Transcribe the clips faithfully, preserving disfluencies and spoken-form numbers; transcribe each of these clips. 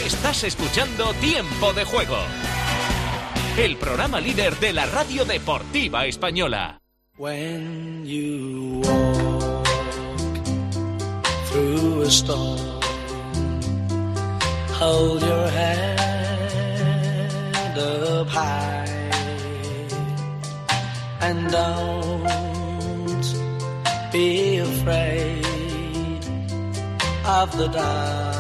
Estás escuchando Tiempo de Juego, el programa líder de la radio deportiva española. When you walk through a storm, hold your head up high and don't be afraid of the dark.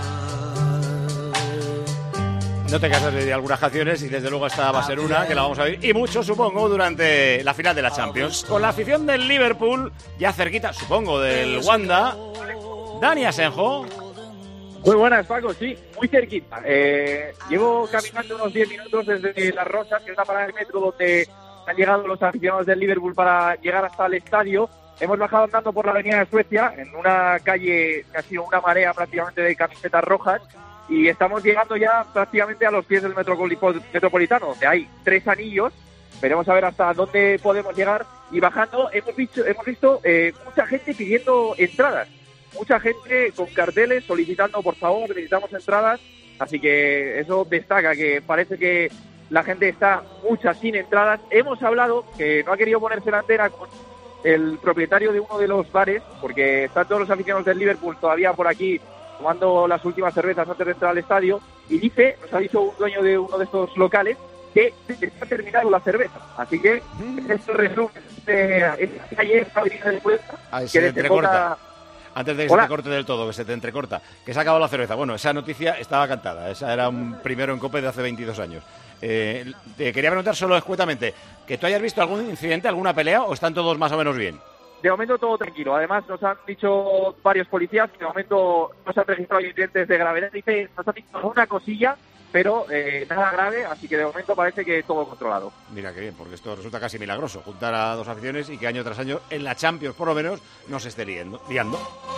No te cansas de algunas canciones y desde luego esta va a ser una que la vamos a oír, y mucho supongo durante la final de la Champions, con la afición del Liverpool ya cerquita, supongo, del Wanda. Dani Asenjo. Muy buenas, Paco, sí, muy cerquita. Eh, llevo caminando unos diez minutos desde Las Rosas, que es la parada del metro donde han llegado los aficionados del Liverpool para llegar hasta el estadio. Hemos bajado andando por la avenida de Suecia, en una calle que ha sido una marea prácticamente de camisetas rojas, y estamos llegando ya prácticamente a los pies del Metropolitano, donde hay tres anillos. Veremos a ver hasta dónde podemos llegar. Y bajando hemos visto, hemos visto eh, mucha gente pidiendo entradas. Mucha gente con carteles solicitando, por favor, necesitamos entradas. Así que eso destaca, que parece que la gente está mucha sin entradas. Hemos hablado, que no ha querido ponerse la antena, con el propietario de uno de los bares, porque están todos los aficionados del Liverpool todavía por aquí tomando las últimas cervezas antes de entrar al estadio, y dice, nos ha dicho un dueño de uno de estos locales, que está terminando la cerveza. Así que esto resume de esta calle, esta avenida de Puerta, Ahí que se desde entrecorta. Jota... Antes de que Hola. se te corte del todo, que se te entrecorta, que se ha acabado la cerveza. Bueno, esa noticia estaba cantada, esa era un primero en COPE de hace veintidós años. Eh, te quería preguntar solo escuetamente, ¿que tú hayas visto algún incidente, alguna pelea, o están todos más o menos bien? De momento todo tranquilo. Además nos han dicho varios policías que de momento no se han registrado incidentes de gravedad. Dice, nos han dicho una cosilla, pero eh, nada grave, así que de momento parece que todo controlado. Mira qué bien, porque esto resulta casi milagroso, juntar a dos aficiones y que año tras año en la Champions por lo menos no se esté liando. liando.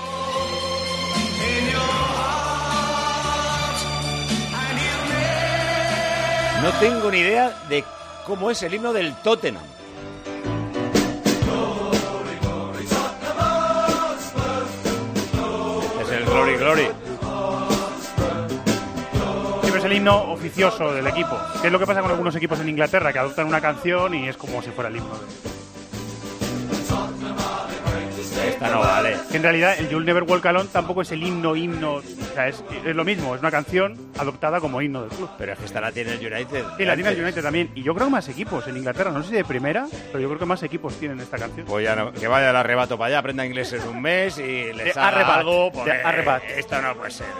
No tengo ni idea de cómo es el himno del Tottenham. Es el Glory Glory. Siempre es el himno oficioso del equipo. ¿Qué es lo que pasa con algunos equipos en Inglaterra? Que adoptan una canción y es como si fuera el himno de... Esta no vale. Que en realidad el You'll Never Walk Alone tampoco es el himno, himno... O sea, es, es lo mismo, es una canción adoptada como himno del club. Pero es que esta la tiene el United. Sí, la tiene el United también. Y yo creo que más equipos en Inglaterra, no sé si de primera, pero yo creo que más equipos tienen esta canción. Pues ya no, que vaya al arrebato para allá, aprenda inglés en un mes y les de haga arrebat, algo. de arrebat. Esto no puede ser.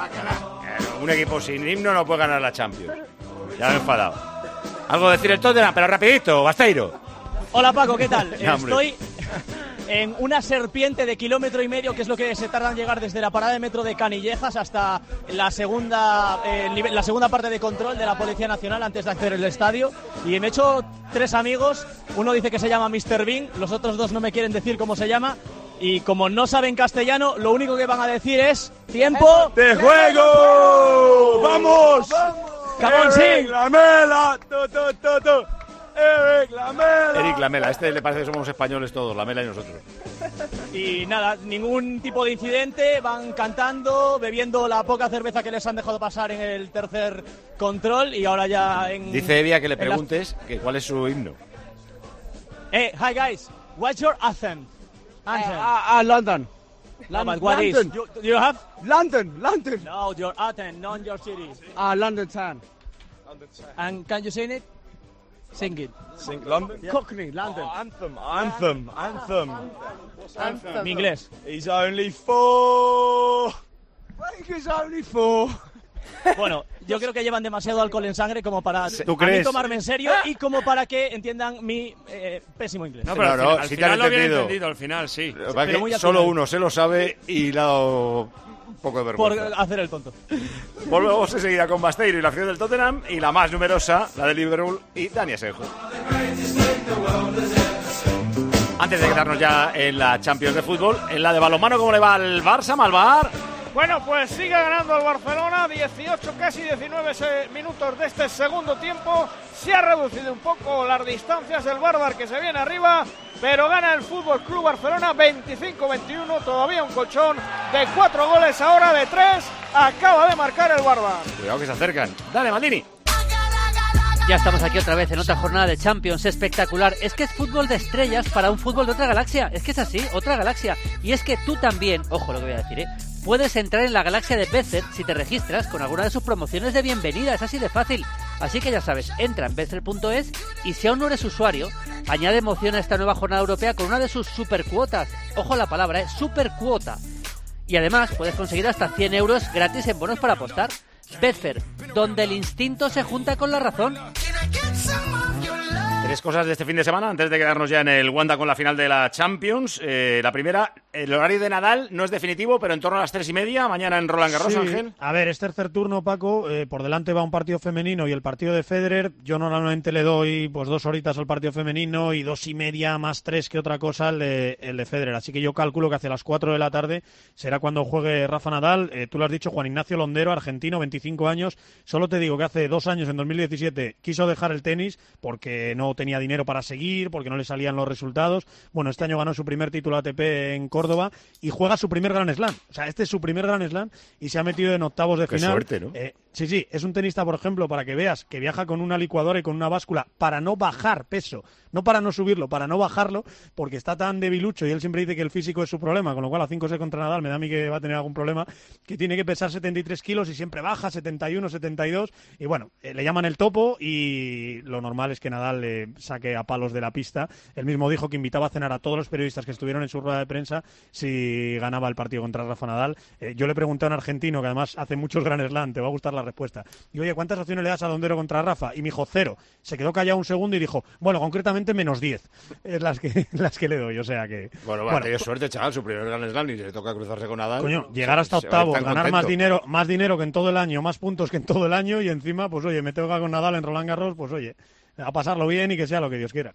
Un equipo sin himno no puede ganar la Champions. Ya me he enfadado. Algo decir el Tottenham, pero rapidito, Basteiro. Hola Paco, ¿qué tal? No, Estoy en una serpiente de kilómetro y medio, que es lo que se tarda en llegar desde la parada de metro de Canillejas hasta la segunda eh, la segunda parte de control de la Policía Nacional antes de acceder al estadio. Y me he hecho tres amigos. Uno dice que se llama mister Bean, los otros dos no me quieren decir cómo se llama. Y como no saben castellano, lo único que van a decir es ¡tiempo de juego! ¡Vamos! ¡Come on, sí! ¡Lamela! ¡Tu, tu, tu, tu! ¡Eric Lamela! Eric Lamela, este le parece que somos españoles todos, Lamela y nosotros. Y nada, ningún tipo de incidente, van cantando, bebiendo la poca cerveza que les han dejado pasar en el tercer control y ahora ya en... Dice Evia que le preguntes la... que cuál es su himno. Eh, hi guys, what's your anthem? Anthem. Ah, uh, uh, London. No, but what London. is? You, you have? London, London. No, your anthem, not your city. Ah, uh, London Town. And can you sing it? Sing it. Sing London? Yeah. Cockney, London. Oh, anthem, anthem, anthem. What's anthem? Mi inglés. He's only four. I think he's only four. Bueno, yo creo que llevan demasiado alcohol en sangre como para ¿Tú crees? A mí tomarme en serio y como para que entiendan mi eh, pésimo inglés. No, pero no, no, al si final te lo han entendido. entendido, al final sí. Pero que solo uno se lo sabe y le ha dado un poco de Por vergüenza. hacer el tonto. Volvemos enseguida con Basteiro y la afición del Tottenham y la más numerosa, la de Liverpool y Dani Asenjo. Antes de quedarnos ya en la Champions de fútbol, en la de balonmano, ¿cómo le va al Barça, Malvar? Bueno, pues sigue ganando el Barcelona, dieciocho, casi diecinueve minutos de este segundo tiempo. Se ha reducido un poco las distancias del Bárbaro, que se viene arriba, pero gana el Fútbol Club Barcelona veinticinco veintiuno, todavía un colchón de cuatro goles, ahora de tres, acaba de marcar el Bárbaro. Cuidado que se acercan. Dale, Maldini. Ya estamos aquí otra vez en otra jornada de Champions espectacular. Es que es fútbol de estrellas para un fútbol de otra galaxia. Es que es así, otra galaxia. Y es que tú también, ojo lo que voy a decir, ¿eh? puedes entrar en la galaxia de Betfair si te registras con alguna de sus promociones de bienvenida. Es así de fácil. Así que ya sabes, entra en betfair punto es y si aún no eres usuario, añade emoción a esta nueva jornada europea con una de sus supercuotas. Ojo la palabra, ¿eh? Supercuota. Y además puedes conseguir hasta cien euros gratis en bonos para apostar. Betfair, donde el instinto se junta con la razón. Tres cosas de este fin de semana antes de quedarnos ya en el Wanda con la final de la Champions. Eh, la primera, el horario de Nadal no es definitivo, pero en torno a las tres y media, mañana en Roland Garros, sí. Ángel. A ver, es tercer turno, Paco. Eh, por delante va un partido femenino y el partido de Federer. Yo normalmente le doy pues dos horitas al partido femenino y dos y media más tres que otra cosa el de, el de Federer. Así que yo calculo que hacia las cuatro de la tarde será cuando juegue Rafa Nadal. Eh, tú lo has dicho, Juan Ignacio Londero, argentino, veinticinco años. Solo te digo que hace dos años, en dos mil diecisiete, quiso dejar el tenis porque no tenía dinero para seguir, porque no le salían los resultados. Bueno, este año ganó su primer título A T P en Córdoba y juega su primer Grand Slam. O sea, este es su primer Grand Slam y se ha metido en octavos de Qué final. suerte, ¿no? Eh, sí, sí, es un tenista, por ejemplo, para que veas, que viaja con una licuadora y con una báscula para no bajar peso, no para no subirlo, para no bajarlo, porque está tan debilucho y él siempre dice que el físico es su problema, con lo cual a cinco set contra Nadal me da a mí que va a tener algún problema, que tiene que pesar setenta y tres kilos y siempre baja setenta y uno, setenta y dos y bueno, eh, le llaman el topo y lo normal es que Nadal le saque a palos de la pista. Él mismo dijo que invitaba a cenar a todos los periodistas que estuvieron en su rueda de prensa si ganaba el partido contra Rafa Nadal. Eh, yo le pregunté a un argentino que además hace muchos Grand Slam, te va a gustar la respuesta. Y oye, ¿cuántas opciones le das a Londero contra Rafa? Y me dijo cero. Se quedó callado un segundo y dijo, bueno, concretamente menos diez. Es las que, las que le doy, o sea que... Bueno, bueno, tiene suerte, chaval, su primer Grand Slam y le toca cruzarse con Nadal. Coño, llegar hasta octavos, ganar más dinero, más dinero que en todo el año, más puntos que en todo el año y encima, pues oye, me toca con Nadal en Roland Garros, pues oye, a pasarlo bien y que sea lo que Dios quiera.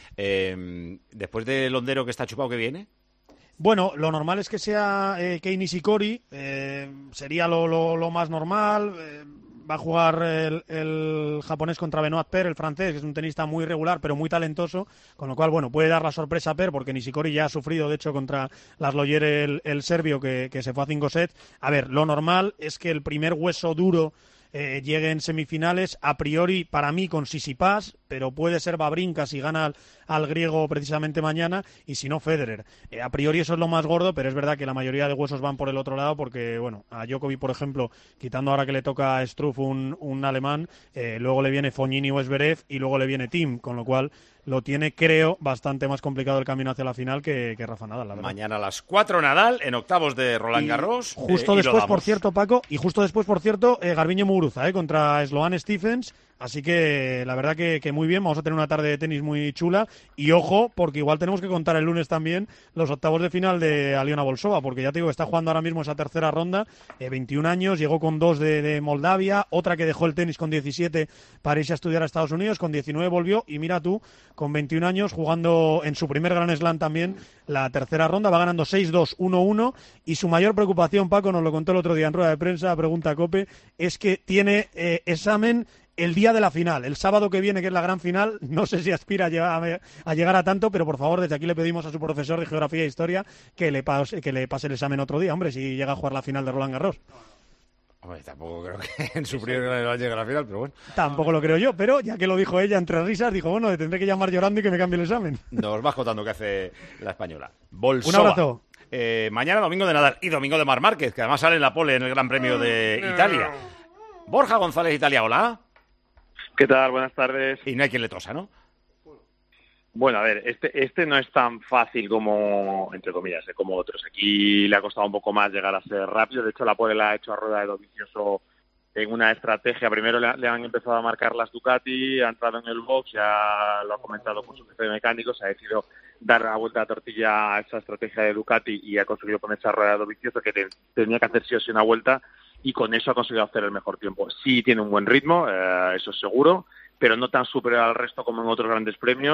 Eh, después de Londero que está chupado, ¿qué viene? Bueno, lo normal es que sea eh, Kei Nishikori, eh, sería lo, lo, lo más normal. Eh, va a jugar el, el japonés contra Benoit Per, el francés, que es un tenista muy regular pero muy talentoso, con lo cual, bueno, puede dar la sorpresa a Per porque Nishikori ya ha sufrido, de hecho, contra Laslo Djere, el, el serbio, que, que se fue a cinco sets. A ver, lo normal es que el primer hueso duro Eh, llegue en semifinales, a priori para mí con Tsitsipas, pero puede ser Wawrinka si gana al, al griego precisamente mañana, y si no Federer. Eh, a priori eso es lo más gordo, pero es verdad que la mayoría de huesos van por el otro lado, porque bueno, a Djokovic, por ejemplo, quitando ahora que le toca a Struff un, un alemán, eh, luego le viene Fognini o Zverev y luego le viene Thiem, con lo cual lo tiene, creo, bastante más complicado el camino hacia la final que, que Rafa Nadal, la verdad. Mañana a las cuatro Nadal, en octavos de Roland Garros. Justo eh, después, por cierto, Paco, y justo después, por cierto, eh, Garbiñe Muguruza, eh, contra Sloane Stephens. Así que la verdad que, que muy bien, vamos a tener una tarde de tenis muy chula. Y ojo, porque igual tenemos que contar el lunes también los octavos de final de Aliona Bolsova, porque ya te digo que está jugando ahora mismo esa tercera ronda, eh, veintiún años, llegó con dos de, de Moldavia, otra que dejó el tenis con diecisiete para irse a estudiar a Estados Unidos, con diecinueve volvió, y mira tú, con veintiún años, jugando en su primer Grand Slam también la tercera ronda, va ganando seis dos, uno uno, y su mayor preocupación, Paco, nos lo contó el otro día en rueda de prensa, pregunta a Cope, es que tiene eh, examen el día de la final, el sábado que viene, que es la gran final. No sé si aspira a llegar a, a llegar a tanto, pero por favor, desde aquí le pedimos a su profesor de Geografía e Historia que le pase, que le pase el examen otro día, hombre, si llega a jugar la final de Roland Garros. Hombre, tampoco creo que en su primer Gran llegue a la final, pero bueno. Tampoco lo creo yo, pero ya que lo dijo ella entre risas, dijo, bueno, le tendré que llamar llorando y que me cambie el examen. Nos vas contando qué hace la española. Bolsova. Un abrazo. Eh, mañana domingo de Nadal y domingo de Marc Márquez, que además sale en la pole en el Gran Premio de Italia. Borja González Italia, hola. ¿Qué tal? Buenas tardes. Y no hay quien le tosa, ¿no? Bueno, a ver, este este no es tan fácil como, entre comillas, eh, como otros. Aquí le ha costado un poco más llegar a ser rápido. De hecho, la pole la ha hecho a rueda de Dovizioso en una estrategia. Primero le, le han empezado a marcar las Ducati, ha entrado en el box, ya lo ha comentado con su jefe de mecánicos, ha decidido dar la vuelta a tortilla a esa estrategia de Ducati y ha conseguido ponerse a rueda de Dovizioso, que te, tenía que hacer sí o sí una vuelta, y con eso ha conseguido hacer el mejor tiempo. Sí tiene un buen ritmo, eh, eso es seguro, pero no tan superior al resto como en otros grandes premios.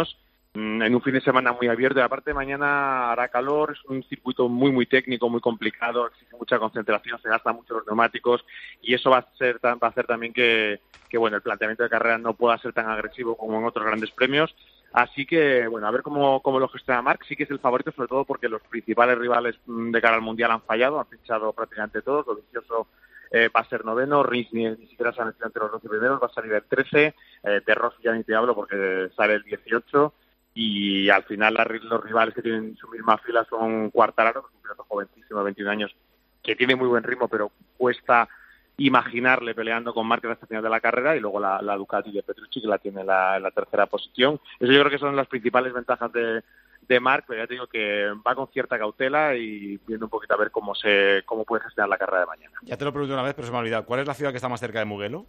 en un fin de semana muy abierto, y aparte mañana hará calor, es un circuito muy muy técnico, muy complicado, exige mucha concentración, se gastan mucho los neumáticos, y eso va a ser va a hacer también que, que bueno, el planteamiento de carrera no pueda ser tan agresivo como en otros grandes premios. Así que, bueno, a ver cómo, cómo lo gestiona Marc. Sí que es el favorito, sobre todo porque los principales rivales de cara al Mundial han fallado, han fichado prácticamente todos. Dovizioso eh, va a ser noveno, Rins ni, ni siquiera se ha metido entre los doce primeros, va a salir el trece, eh, de Rossi ya ni te hablo porque sale el dieciocho, y al final la, los rivales que tienen su misma fila son Quartararo, que es un piloto jovencísimo de veintiún años, que tiene muy buen ritmo, pero cuesta imaginarle peleando con Marc hasta el final de la carrera, y luego la, la Ducati de Petrucci, que la tiene en la, la tercera posición. Eso yo creo que son las principales ventajas de, de Marc, pero ya te digo que va con cierta cautela y viendo un poquito a ver cómo se cómo puede gestionar la carrera de mañana. Ya te lo pregunté una vez, pero se me ha olvidado. ¿Cuál es la ciudad que está más cerca de Mugello?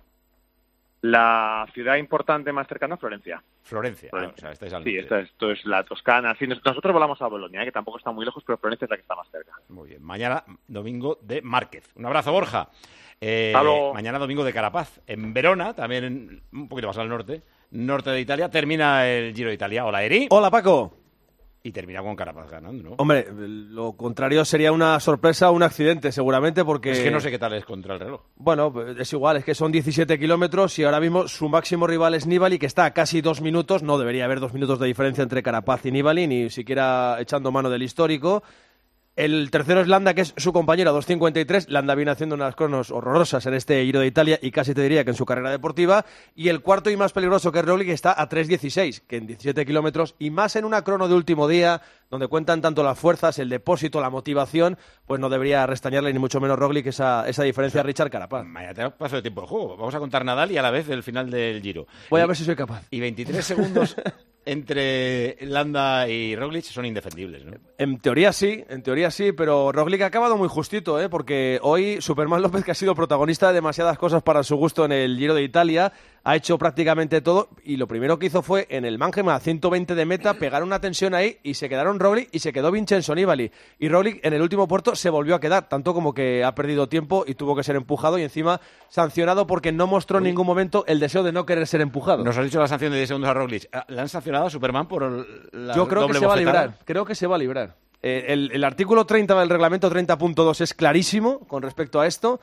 La ciudad importante más cercana es Florencia. Florencia, Florencia. Ah, o sea, estáis al Sí, norte. esta, esto es la Toscana. Sí, nosotros volamos a Bolonia, ¿eh? Que tampoco está muy lejos, pero Florencia es la que está más cerca. Muy bien. Mañana, domingo de Márquez. Un abrazo, Borja. Eh, Halo. Mañana, domingo de Carapaz. En Verona, también en, un poquito más al norte, norte de Italia, termina el Giro de Italia. Hola, Eri. Hola, Paco. Y termina con Carapaz ganando, ¿no? Hombre, lo contrario sería una sorpresa o un accidente, seguramente, porque... Es que no sé qué tal es contra el reloj. Bueno, es igual, es que son diecisiete kilómetros y ahora mismo su máximo rival es Nibali, que está a casi dos minutos. No debería haber dos minutos de diferencia entre Carapaz y Nibali, ni siquiera echando mano del histórico. El tercero es Landa, que es su compañero, a dos cincuenta y tres. Landa viene haciendo unas cronos horrorosas en este Giro de Italia y casi te diría que en su carrera deportiva. Y el cuarto y más peligroso, que es Roglic, está a tres dieciséis, que en diecisiete kilómetros y más en una crono de último día, donde cuentan tanto las fuerzas, el depósito, la motivación, pues no debería restañarle ni mucho menos Roglic esa, esa diferencia a Richard Carapaz. Mañana te paso de tiempo de juego. Vamos a contar Nadal y a la vez el final del Giro. Voy y, a ver si soy capaz. Y veintitrés segundos entre Landa y Roglic son indefendibles, ¿no? En teoría sí, en teoría sí, pero Roglic ha acabado muy justito, ¿eh? Porque hoy Superman López, que ha sido protagonista de demasiadas cosas para su gusto en el Giro de Italia, ha hecho prácticamente todo, y lo primero que hizo fue en el Mangema a ciento veinte de meta pegar una tensión ahí, y se quedaron Roglic y se quedó Vincenzo Nibali, y Roglic en el último puerto se volvió a quedar, tanto como que ha perdido tiempo y tuvo que ser empujado y encima sancionado porque no mostró en ningún momento el deseo de no querer ser empujado. Nos has dicho la sanción de diez segundos a Roglic. ¿Le han sancionado a Superman por la Yo creo doble que se va a bofetada? librar, creo que se va a librar. Eh, el, el artículo treinta del reglamento treinta punto dos es clarísimo con respecto a esto,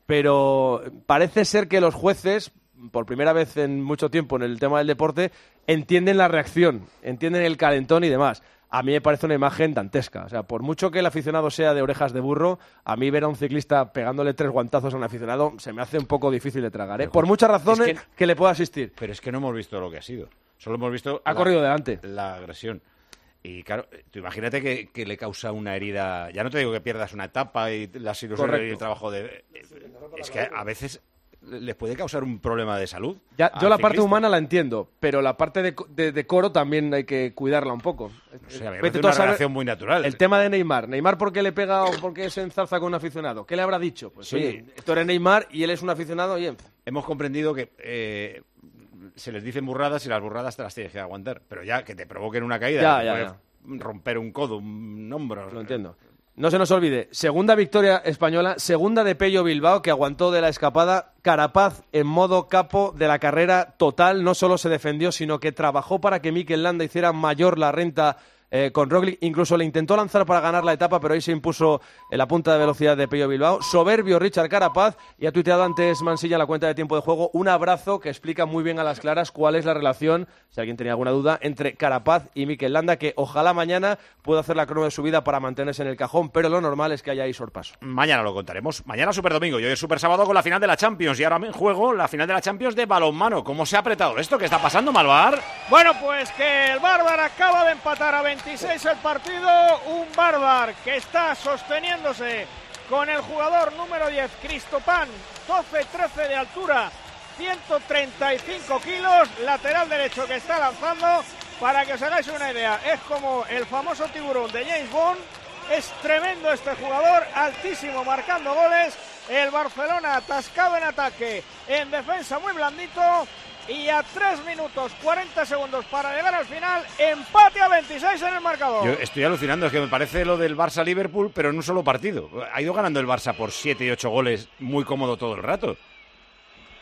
pero parece ser que los jueces, por primera vez en mucho tiempo en el tema del deporte, entienden la reacción, entienden el calentón y demás. A mí me parece una imagen dantesca. O sea, por mucho que el aficionado sea de orejas de burro, a mí ver a un ciclista pegándole tres guantazos a un aficionado se me hace un poco difícil de tragar, ¿eh? Por muchas razones es que, que le pueda asistir. Pero es que no hemos visto lo que ha sido. Solo hemos visto... Ha la, corrido delante. La agresión. Y claro, tú imagínate que, que le causa una herida... Ya no te digo que pierdas una etapa y la cirugía y el trabajo de... Es que a veces les puede causar un problema de salud. Ya, yo la ciclista. parte humana la entiendo, pero la parte de, de, de coro también hay que cuidarla un poco. O sea, me Vete parece tú a una saber reacción muy natural. El tema de Neymar. ¿Neymar por qué le pega o por qué se enzarza con un aficionado? ¿Qué le habrá dicho? Pues Sí. oye, tú eres Neymar y él es un aficionado y... Hemos comprendido que eh, se les dicen burradas y las burradas te las tienes que aguantar. Pero ya que te provoquen una caída, Ya, que ya, puede ya. romper un codo, un hombro... Lo entiendo. No se nos olvide, segunda victoria española, segunda de Pello Bilbao, que aguantó de la escapada. Carapaz en modo capo de la carrera total, no solo se defendió, sino que trabajó para que Mikel Landa hiciera mayor la renta eh, con Roglic. Incluso le intentó lanzar para ganar la etapa, pero ahí se impuso en la punta de velocidad de Pello Bilbao. Soberbio Richard Carapaz, y ha tuiteado antes Mansilla en la cuenta de tiempo de juego un abrazo que explica muy bien a las claras cuál es la relación, si alguien tenía alguna duda, entre Carapaz y Mikel Landa, que ojalá mañana pueda hacer la crono de su vida para mantenerse en el cajón, pero lo normal es que haya ahí sorpaso. Mañana lo contaremos. Mañana Super Domingo y hoy es Super Sábado con la final de la Champions. Y ahora en juego la final de la Champions de balonmano. ¿Cómo se ha apretado esto? ¿Qué está pasando, Malvar? Bueno, pues que el Bárbaro acaba de empatar a veintiséis el partido. Un Bárbaro que está sosteniéndose con el jugador número diez, Cristopán, doce trece de altura, ciento treinta y cinco kilos, lateral derecho que está lanzando. Para que os hagáis una idea, es como el famoso tiburón de James Bond. Es tremendo este jugador, altísimo, marcando goles. El Barcelona atascado en ataque, en defensa muy blandito. Y a tres minutos cuarenta segundos para llegar al final, empate a veintiséis en el marcador. Yo estoy alucinando, es que me parece lo del Barça-Liverpool, pero en un solo partido. Ha ido ganando el Barça por siete y ocho goles muy cómodo todo el rato.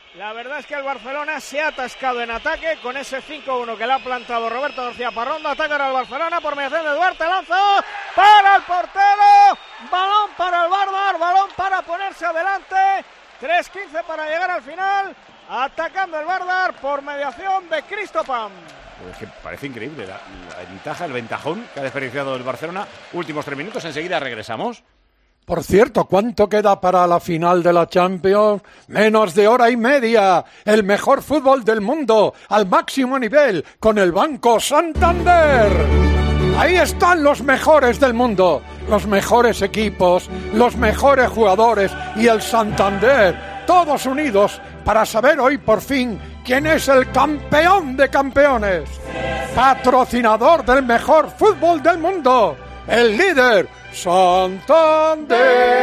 La verdad es que el Barcelona se ha atascado en ataque con ese cinco uno que le ha plantado Roberto García Parrondo. Ataca ahora el Barcelona por mediación de Duarte. Lanza para el portero. Balón para el Bárbaro. Balón para ponerse adelante. tres quince para llegar al final. Atacando el Bárbaro por mediación de Cristopam. Es que parece increíble la, la ventaja, el ventajón que ha desperdiciado el Barcelona. Últimos tres minutos, enseguida regresamos. Por cierto, ¿cuánto queda para la final de la Champions? Menos de hora y media. El mejor fútbol del mundo, al máximo nivel, con el Banco Santander. Ahí están los mejores del mundo, los mejores equipos, los mejores jugadores y el Santander, todos unidos para saber hoy por fin quién es el campeón de campeones. Patrocinador del mejor fútbol del mundo, el líder Santander.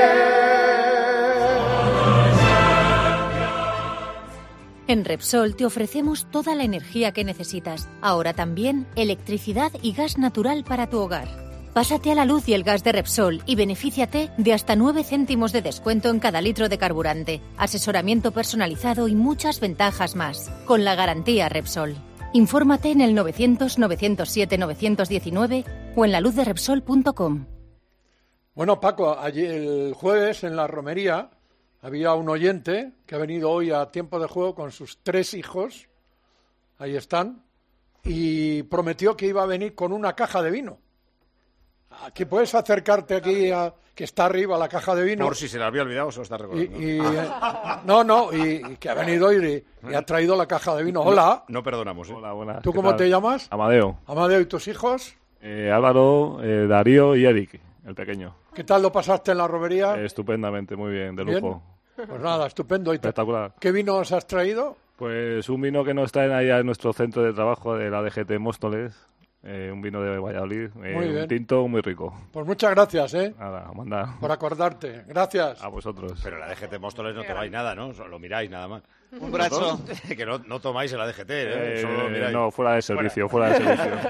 En Repsol te ofrecemos toda la energía que necesitas. Ahora también electricidad y gas natural para tu hogar. Pásate a la luz y el gas de Repsol y benefíciate de hasta nueve céntimos de descuento en cada litro de carburante, asesoramiento personalizado y muchas ventajas más. Con la garantía Repsol. Infórmate en el novecientos, novecientos siete, novecientos diecinueve o en la luz de repsol punto com. Bueno, Paco, allí el jueves en la romería había un oyente que ha venido hoy a tiempo de juego con sus tres hijos, ahí están, y prometió que iba a venir con una caja de vino. Aquí puedes acercarte aquí, a, que está arriba la caja de vino. Por si se le había olvidado, se lo está recordando. Y, y, ah. No, no, y, y que ha venido y, y ha traído la caja de vino. Hola. No, no perdonamos. ¿eh? Hola, buenas. ¿Tú cómo tal? te llamas? Amadeo. Amadeo, ¿y tus hijos? Eh, Álvaro, eh, Darío y Eric, el pequeño. ¿Qué tal lo pasaste en la romería? Eh, estupendamente, muy bien, de ¿Bien? lujo. Pues nada, estupendo. ¿Y espectacular. ¿Qué vinos has traído? Pues un vino que nos traen allá en nuestro centro de trabajo de la D G T Móstoles. Eh, un vino de Valladolid, eh, Muy bien. un tinto muy rico. Pues muchas gracias, ¿eh? Nada, manda. Por acordarte. Gracias. A vosotros. Pero en la D G T Móstoles no tomáis nada, ¿no? Solo miráis nada más. Un brazo. Que no, no tomáis en la D G T, ¿eh? Eh, Solo miráis. no, fuera de servicio, fuera, fuera de servicio.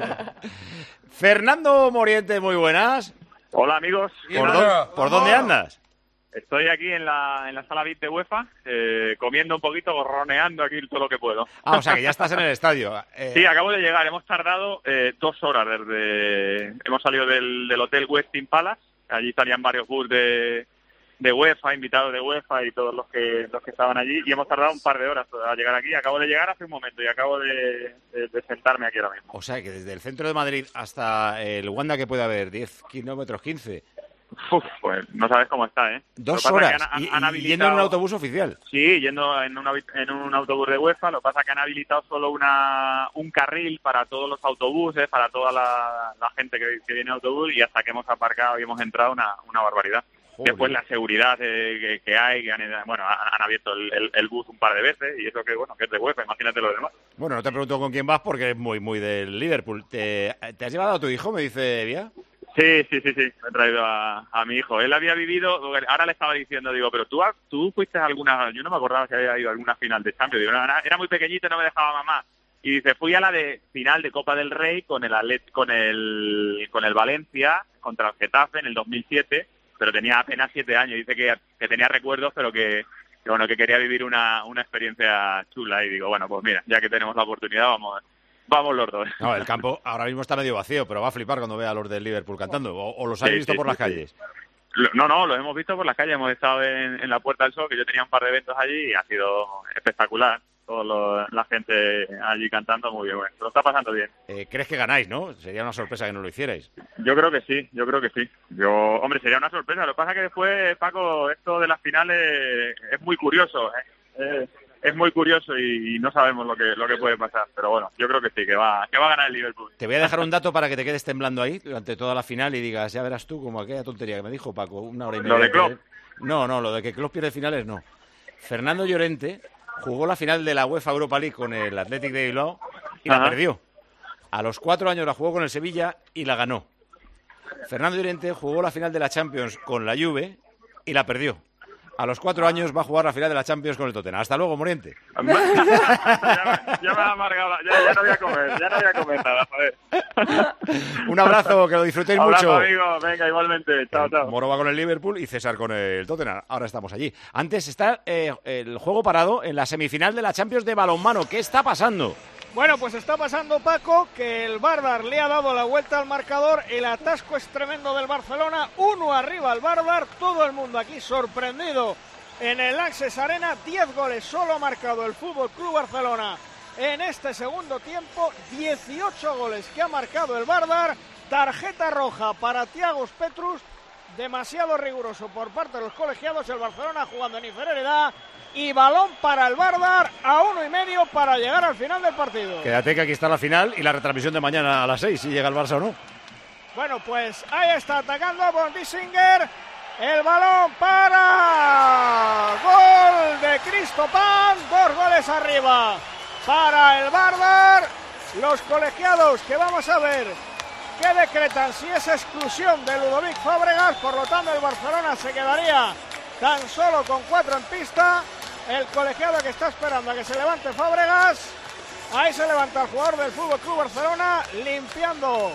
Fernando Moriente, muy buenas. Hola, amigos. ¿Por, dónde, ¿por dónde andas? Estoy aquí en la, en la sala V I P de UEFA, eh, comiendo un poquito, gorroneando aquí todo lo que puedo. Ah, o sea, que ya estás en el estadio. Eh... Sí, acabo de llegar. Hemos tardado eh, dos horas desde... Hemos salido del, del hotel Westin Palace. Allí estarían varios bus de, de UEFA, invitados de UEFA y todos los que los que estaban allí. Y hemos tardado un par de horas a llegar aquí. Acabo de llegar hace un momento y acabo de, de, de sentarme aquí ahora mismo. O sea, que desde el centro de Madrid hasta el Wanda, que puede haber diez kilómetros, quince... Uf, pues no sabes cómo está, ¿eh? Dos horas, han, y, han habilitado... yendo en un autobús oficial. Sí, yendo en, una, en un autobús de UEFA. Lo que pasa es que han habilitado solo una un carril para todos los autobuses, para toda la, la gente que, que viene en autobús, y hasta que hemos aparcado y hemos entrado, una, una barbaridad. Joder. Después la seguridad eh, que, que hay, que han, bueno, han, han abierto el, el, el bus un par de veces, y eso que, bueno, que es de UEFA, imagínate lo demás. Bueno, no te pregunto con quién vas porque es muy, muy del Liverpool. ¿Te, ¿te has llevado a tu hijo, me dice Vía? Sí, sí, sí, sí, me he traído a, a mi hijo. Él había vivido, ahora le estaba diciendo, digo, pero tú, tú fuiste a alguna, yo no me acordaba si había ido a alguna final de Champions, digo, no, era muy pequeñito, no me dejaba mamá. Y dice, fui a la de final de Copa del Rey con el Atlet, con el con el Valencia contra el Getafe en el dos mil siete, pero tenía apenas siete años. Dice que, que tenía recuerdos, pero que, que bueno, que quería vivir una, una experiencia chula. Y digo, bueno, pues mira, ya que tenemos la oportunidad, vamos Vamos los dos. No, el campo ahora mismo está medio vacío, pero va a flipar cuando vea a los del Liverpool cantando. ¿O, o los habéis sí, visto sí, por sí, las calles? Sí. No, no, los hemos visto por las calles. Hemos estado en, en la Puerta del Sol, que yo tenía un par de eventos allí y ha sido espectacular. Toda la gente allí cantando muy bien. Bueno, se lo está pasando bien. Eh, ¿Crees que ganáis, no? Sería una sorpresa que no lo hicierais. Yo creo que sí, yo creo que sí. Yo, hombre, sería una sorpresa. Lo que pasa es que después, Paco, esto de las finales es muy curioso. ¿eh? Eh, Es muy curioso y, y no sabemos lo que lo que puede pasar, pero bueno, yo creo que sí, que va que va a ganar el Liverpool. Te voy a dejar un dato para que te quedes temblando ahí durante toda la final y digas, ya verás tú como aquella tontería que me dijo Paco, una hora y media. ¿Lo de Klopp? No, no, lo de que Klopp pierde finales no. Fernando Llorente jugó la final de la UEFA Europa League con el Athletic de Bilbao y Ajá. la perdió. A los cuatro años la jugó con el Sevilla y la ganó. Fernando Llorente jugó la final de la Champions con la Juve y la perdió. a los cuatro años va a jugar la final de la Champions con el Tottenham. Hasta luego, Moriente. ya, me, ya me ha amargado, ya, ya no voy a comer, ya no voy a comer nada, joder. Un abrazo, que lo disfrutéis abrazo, mucho. Amigo. Venga, igualmente. Chao, chao. Moro va con el Liverpool y César con el Tottenham. Ahora estamos allí. Antes está eh, el juego parado en la semifinal de la Champions de balonmano. ¿Qué está pasando? Bueno, pues está pasando, Paco, que el Vardar le ha dado la vuelta al marcador. El atasco es tremendo del Barcelona. Uno arriba al Vardar. Todo el mundo aquí sorprendido en el Access Arena. Diez goles solo ha marcado el Fútbol Club Barcelona en este segundo tiempo. Dieciocho goles que ha marcado el Vardar. Tarjeta roja para Thiago Petrus. Demasiado riguroso por parte de los colegiados. El Barcelona jugando en inferioridad. Y balón para el Vardar a uno y medio para llegar al final del partido. Quédate que aquí está la final y la retransmisión de mañana a las seis, si llega el Barça o no. Bueno, pues ahí está atacando Von Dissinger. El balón para gol de Cristopán. Dos goles arriba para el Vardar. Los colegiados que vamos a ver que decretan si es exclusión de Ludovic Fábregas. Por lo tanto, el Barcelona se quedaría tan solo con cuatro en pista. El colegiado que está esperando a que se levante Fábregas. Ahí se levanta el jugador del Fútbol Club Barcelona, limpiando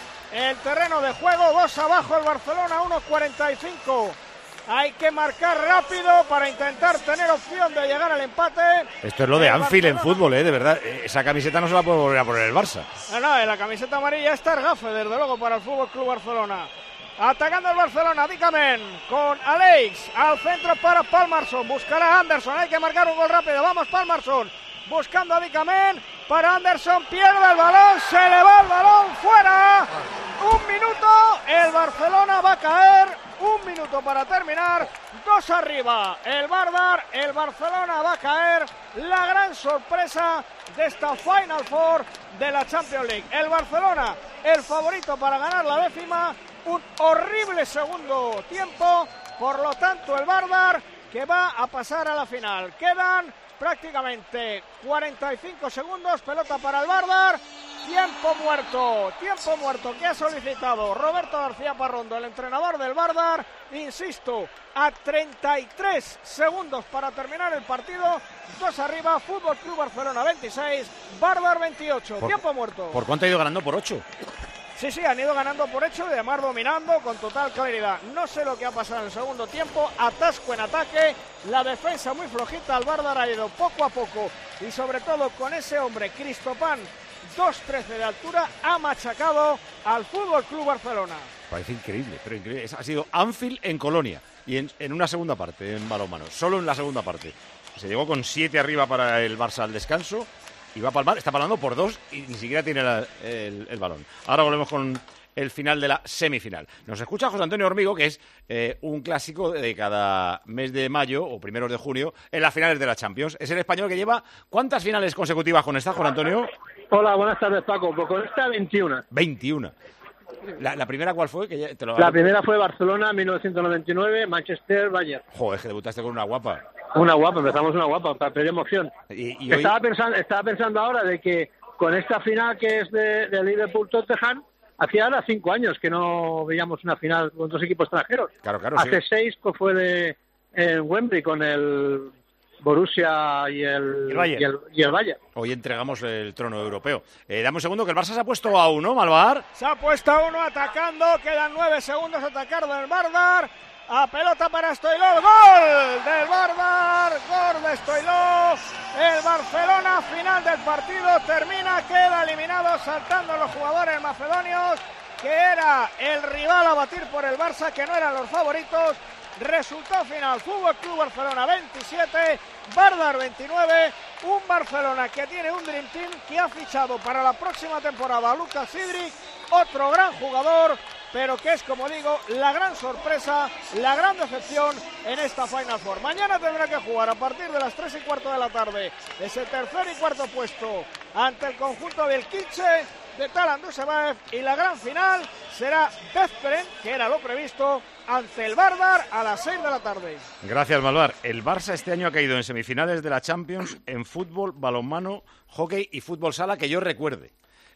el terreno de juego. Dos abajo el Barcelona, uno cuarenta y cinco. Hay que marcar rápido para intentar tener opción de llegar al empate. Esto es lo de el Anfield en Barcelona... fútbol, ¿eh? De verdad. Esa camiseta no se la puede volver a poner el Barça. No, no, en la camiseta amarilla está el gafe, desde luego, para el Fútbol Club Barcelona. Atacando el Barcelona, Dicamen con Alex, al centro para Palmarsson, buscará a Anderson, hay que marcar un gol rápido, vamos Palmarsson, buscando a Dicamen, para Anderson, pierde el balón, se le va el balón, fuera, un minuto, el Barcelona va a caer, un minuto para terminar, dos arriba, el Vardar, el Barcelona va a caer, la gran sorpresa de esta Final Four de la Champions League, el Barcelona, el favorito para ganar la décima. Un horrible segundo tiempo, por lo tanto el Vardar que va a pasar a la final. Quedan prácticamente cuarenta y cinco segundos, pelota para el Vardar, tiempo muerto, tiempo muerto que ha solicitado Roberto García Parrondo, el entrenador del Vardar, insisto, a treinta y tres segundos para terminar el partido, dos arriba, Fútbol Club Barcelona veintiséis, Vardar veintiocho, Por, tiempo muerto. ¿Por cuánto ha ido ganando? Por ocho. Sí, sí, han ido ganando por hecho y además dominando con total claridad. No sé lo que ha pasado en el segundo tiempo, atasco en ataque, la defensa muy flojita, el Vardar ha ido poco a poco y sobre todo con ese hombre, Cristopán, dos trece de altura, ha machacado al Fútbol Club Barcelona. Parece increíble, pero increíble. Ha sido Anfield en Colonia y en, en una segunda parte, en balonmano, solo en la segunda parte. Se llegó con siete arriba para el Barça al descanso. Y va a palmar, está palmando por dos y ni siquiera tiene la, el, el balón. Ahora volvemos con el final de la semifinal. Nos escucha José Antonio Hormigo, que es eh, un clásico de cada mes de mayo o primeros de junio en las finales de la Champions. Es el español que lleva ¿cuántas finales consecutivas con esta, José Antonio? Hola, buenas tardes, Paco. Pues con esta veintiuna. veintiuna. ¿La, la primera cuál fue? Que ya te lo... La primera fue Barcelona, mil novecientos noventa y nueve, Manchester, Bayern. Joder, que debutaste con una guapa. Una guapa, empezamos una guapa, para pedir emoción. Y, y hoy... estaba, pensando, estaba pensando ahora de que con esta final que es de, de Liverpool-Tottenham, hacía ahora cinco años que no veíamos una final con dos equipos extranjeros. Claro, claro. Hace sí. seis pues fue de en Wembley con el Borussia y el, el Bayern. Y el, y el Bayern. Hoy entregamos el trono europeo. Eh, dame un segundo, que el Barça se ha puesto a uno, Malvar. Se ha puesto a uno atacando, quedan nueve segundos a atacar del Vardar. A pelota para Stoilov, gol del Vardar, gol de Stoilov. El Barcelona, final del partido, termina, queda eliminado saltando los jugadores macedonios, que era el rival a batir por el Barça, que no eran los favoritos. Resultado final, Fútbol Club Barcelona veintisiete, Vardar veintinueve, un Barcelona que tiene un Dream Team que ha fichado para la próxima temporada a Luka Sidric, otro gran jugador, pero que es, como digo, la gran sorpresa, la gran decepción en esta Final Four. Mañana tendrá que jugar a partir de las tres y cuarto de la tarde ese tercer y cuarto puesto ante el conjunto del Kielce de Talan Dusebaev, y la gran final será Veszprém, que era lo previsto, ante el Vardar a las seis de la tarde. Gracias, Malvar. El Barça este año ha caído en semifinales de la Champions en fútbol, balonmano, hockey y fútbol sala, que yo recuerde.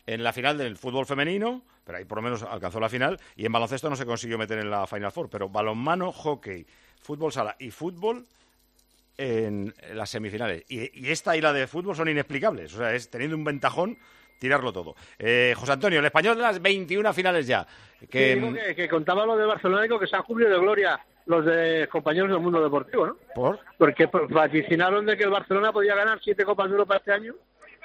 en la final del fútbol femenino, pero ahí por lo menos alcanzó la final, y en baloncesto no se consiguió meter en la Final Four, pero balonmano, hockey, fútbol sala y fútbol en las semifinales. Y, y esta y la de fútbol son inexplicables, o sea, es teniendo un ventajón tirarlo todo. Eh, José Antonio, el español de las veintiuna finales ya. Que, sí, digo que, que contaba lo de Barcelona, digo que se han cubierto de gloria los de compañeros del mundo deportivo, ¿no? ¿Por? Porque vaticinaron de que el Barcelona podía ganar siete Copas de Europa este año.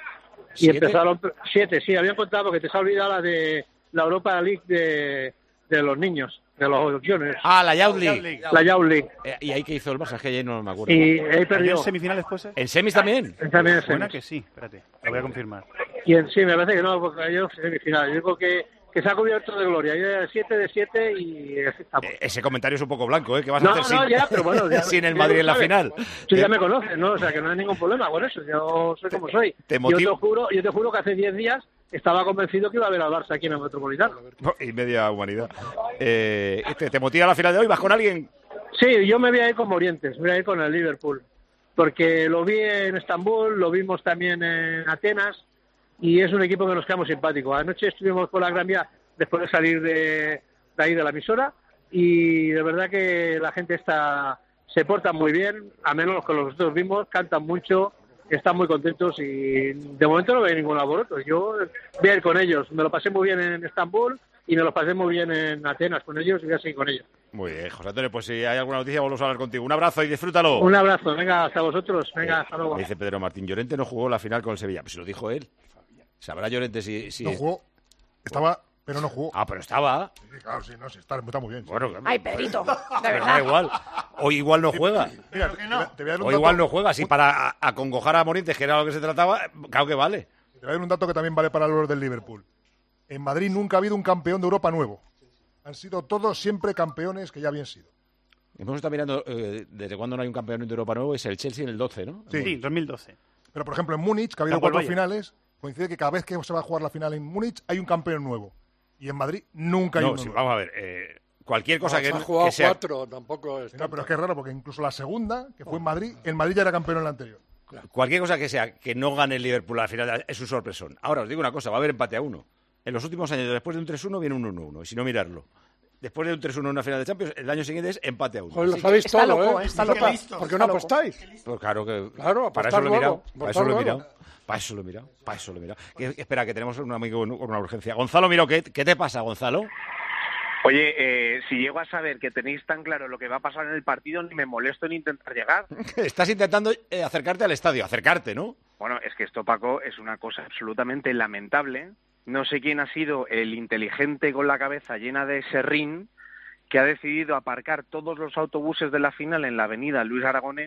Y ¿Siete? empezaron... Siete, sí, habían contado, porque te se ha olvidado la de la Europa League de, de los niños, de los juniors. Ah, la Youth League. La Youth League. Eh, ¿Y ahí qué hizo el Barça? Es que ahí no me acuerdo. Y ahí perdió. ¿En semifinales puede ser? ¿En semis también? También en Suena semis. que sí, espérate, lo voy a confirmar. Y en, sí, me parece que no, porque yo semifinal. Yo digo que, que se ha cubierto de gloria. Yo de siete de siete y estamos. Eh, ese comentario es un poco blanco, ¿eh? ¿Qué vas No, a hacer no, sin, ya, pero bueno, ya- sin el ya Madrid lo en la sabes. final? Tú ya Eh, me conoces, ¿no? O sea, que no hay ningún problema con eso. Yo soy como soy. te Yo motiva- te juro, yo te juro que hace diez días estaba convencido que iba a ver al Barça aquí en el Metropolitano. Y media humanidad. Eh, ¿te, ¿Te motiva la final de hoy? ¿Vas con alguien? Sí, yo me voy a ir con Morientes, me voy a ir con el Liverpool. Porque lo vi en Estambul, lo vimos también en Atenas y es un equipo que nos quedamos simpático. Anoche estuvimos por la Gran Vía después de salir de, de ahí de la emisora y de verdad que la gente está se porta muy bien, a menos los que nosotros vimos, cantan mucho, están muy contentos y de momento no veo ningún alboroto. Yo voy a ir con ellos, me lo pasé muy bien en Estambul y me lo pasé muy bien en Atenas con ellos y voy a seguir con ellos. Muy bien, José Antonio, pues si hay alguna noticia volvemos a hablar contigo. Un abrazo y disfrútalo. Un abrazo, venga, hasta vosotros, venga, hasta luego. Me dice Pedro Martín, Llorente no jugó la final con el Sevilla. Pues si lo dijo él. ¿Sabrá Llorente si...? si No jugó, estaba, pero no jugó. Ah, pero estaba. Sí, claro, sí, no, sí, está, está muy bien. sí. Bueno, Ay, Pedrito, de pero verdad. da igual. O igual no juega. Mira, te, voy a- te voy a dar un O dato- igual no juega. Si para a- acongojar a Morientes, que era lo que se trataba, claro que vale. Te voy a dar un dato que también vale para los del Liverpool. En Madrid nunca ha habido un campeón de Europa nuevo. Han sido todos siempre campeones que ya habían sido. Hemos estado mirando eh, desde cuándo no hay un campeón de Europa nuevo, es el Chelsea en el doce, ¿no? Sí, dos mil doce. Pero, por ejemplo, en Múnich, que ha habido Campo del cuatro Valle. finales, coincide que cada vez que se va a jugar la final en Múnich hay un campeón nuevo. Y en Madrid nunca hay No, uno sí, nuevo. vamos a ver. eh, cualquier cosa No, que, se han jugado que sea... cuatro, tampoco es No, pero es que es raro, porque incluso la segunda, que fue en Madrid, el Madrid ya era campeón en la anterior. Cualquier cosa que sea que no gane el Liverpool al final es un sorpresón. Ahora os digo una cosa, va a haber empate a uno. En los últimos años, después de un tres uno, viene un uno uno. Y si no, mirarlo. Después de un tres uno en una final de Champions, el año siguiente es empate a uno. Joder, lo Así sabéis que- todo, loco, ¿eh? está ¿Por loco. qué- ¿Por qué no apostáis? Pues claro que... Claro, para apostar eso lo he luego, mirado. Para eso apostar lo he luego. mirado. Para eso lo he mirado. Para eso lo he mirado. Que- espera, que tenemos un amigo con una urgencia. Gonzalo, mira, ¿qué, ¿qué te pasa, Gonzalo? Oye, eh, si llego a saber que tenéis tan claro lo que va a pasar en el partido, ni me molesto en intentar llegar. Estás intentando eh, acercarte al estadio. Acercarte, ¿no? Bueno, es que esto, Paco, es una cosa absolutamente lamentable. No sé quién ha sido el inteligente con la cabeza llena de serrín que ha decidido aparcar todos los autobuses de la final en la avenida Luis Aragonés,